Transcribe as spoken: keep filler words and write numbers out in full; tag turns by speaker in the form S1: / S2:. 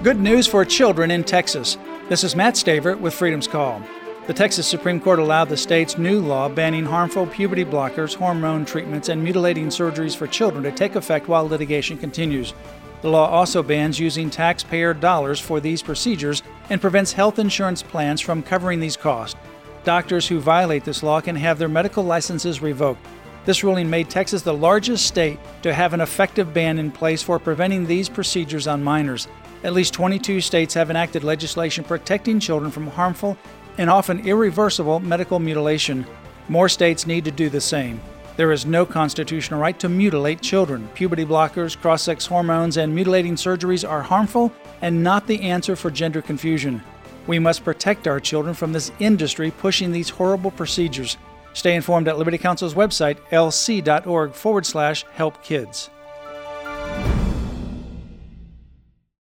S1: Good news for children in Texas. This is Matt Staver with Freedom's Call. The Texas Supreme Court allowed the state's new law banning harmful puberty blockers, hormone treatments, and mutilating surgeries for children to take effect while litigation continues. The law also bans using taxpayer dollars for these procedures and prevents health insurance plans from covering these costs. Doctors who violate this law can have their medical licenses revoked. This ruling made Texas the largest state to have an effective ban in place for preventing these procedures on minors. At least twenty-two states have enacted legislation protecting children from harmful and often irreversible medical mutilation. More states need to do the same. There is no constitutional right to mutilate children. Puberty blockers, cross-sex hormones, and mutilating surgeries are harmful and not the answer for gender confusion. We must protect our children from this industry pushing these horrible procedures. Stay informed at Liberty Counsel's website, lc.org forward slash help kids.